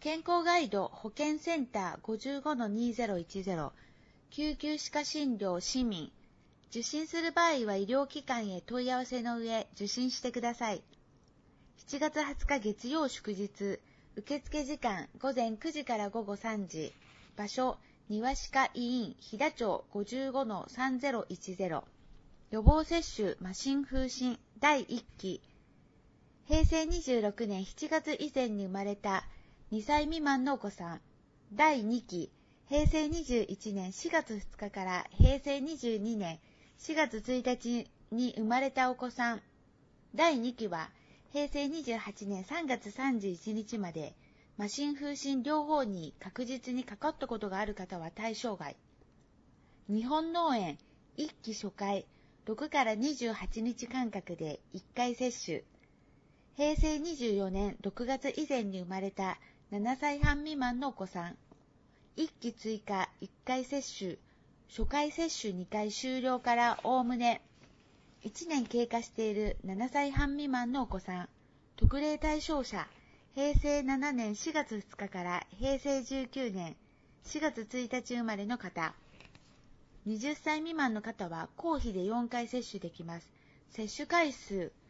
健康ガイド保健センター 55-2010 救急歯科診療市民。受診する場合は医療機関へ問い合わせの上受診してください。7月20日月曜祝日。受付時間午前9時から午後3時。場所庭歯科医院飛騨町 55-3010。予防接種麻疹風疹第1期。平成26年7月以前に生まれた2歳未満のお子さん。第2期。平成21年4月2日から平成22年4月1日に生まれたお子さん。第2期は平成28年3月31日まで麻疹風疹両方に確実にかかったことがある方は対象外。日本脳炎1期初回6から28日間隔で1回接種。平成24年6月以前に生まれた7歳半未満のお子さん。1期追加1回接種。初回接種2回終了からおおむね1年経過している7歳半未満のお子さん。特例対象者。平成7年4月2日から平成19年4月1日生まれの方。20歳未満の方は公費で4回接種できます。接種回数